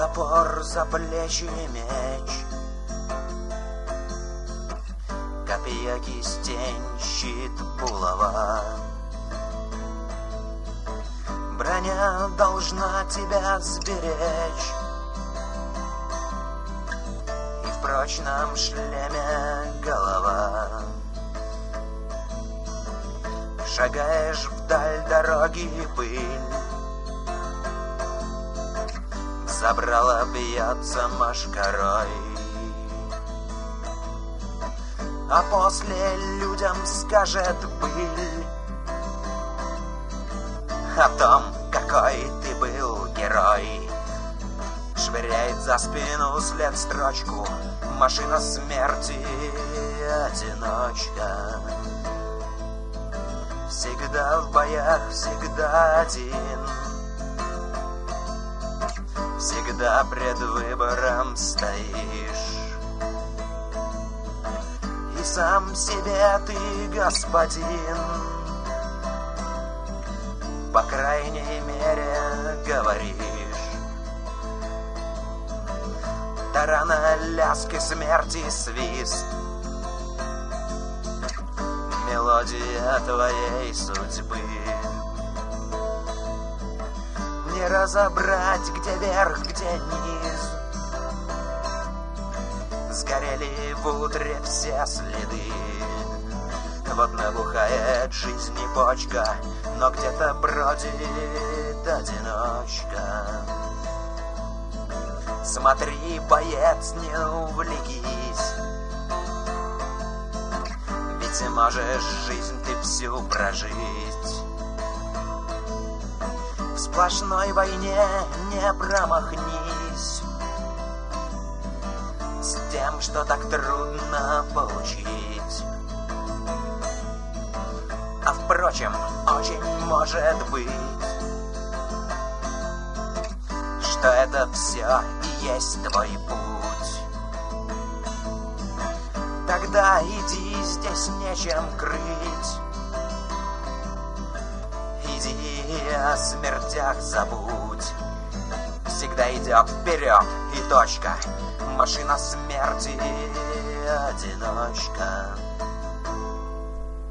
топор, за плечи меч, копья, кистень, щит, булава. Броня должна тебя сберечь, и в прочном шлеме голова. Шагаешь вдаль дороги пыль, забрала бьется мошкарой, а после людям скажет пыль о том, какой ты был герой. Швыряет за спину след строчку машина смерти, одиночка. Всегда в боях, всегда один, всегда пред выбором стоишь, и сам себе ты господин, по крайней мере говоришь. Тарана, лязг и смерти свист, мелодия твоей судьбы. Не разобрать, где верх, где низ, сгорели в утре все следы. Вот набухает жизни почка, но где-то бродит одиночка. Смотри, боец, не увлекись, ведь можешь жизнь ты всю прожить. В сплошной войне не промахнись с тем, что так трудно получить. А впрочем, очень может быть, что это все и есть твой путь. Тогда иди, здесь нечем крыть. Иди, о смертях забудь. Всегда идет вперед и точка. Машина смерти, одиночка.